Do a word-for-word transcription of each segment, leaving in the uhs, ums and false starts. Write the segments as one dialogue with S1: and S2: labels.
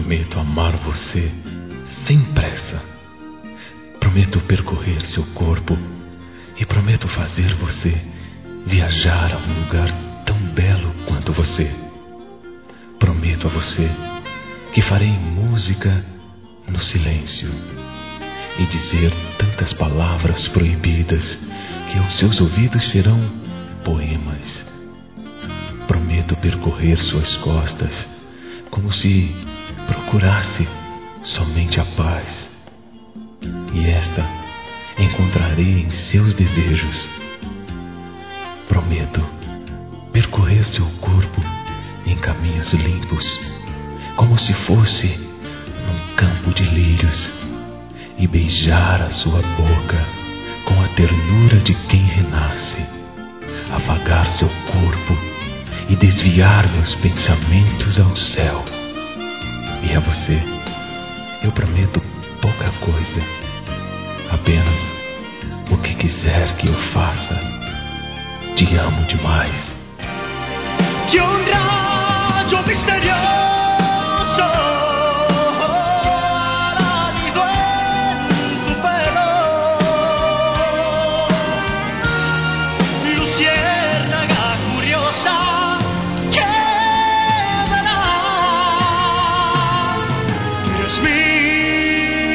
S1: prometo amar você sem pressa. Prometo percorrer seu corpo e prometo fazer você viajar a um lugar tão belo quanto você. Prometo a você que farei música no silêncio e dizer tantas palavras proibidas que aos seus ouvidos serão poemas. Prometo percorrer suas costas como se procurasse somente a paz, e esta encontrarei em seus desejos. Prometo percorrer seu corpo em caminhos limpos, como se fosse num campo de lírios, e beijar a sua boca com a ternura de quem renasce, afagar seu corpo e desviar meus pensamentos ao céu. E a você eu prometo pouca coisa, apenas o que quiser que eu faça. Te amo demais.
S2: Que un raggio misterioso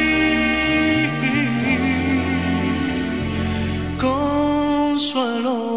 S3: Consuelo.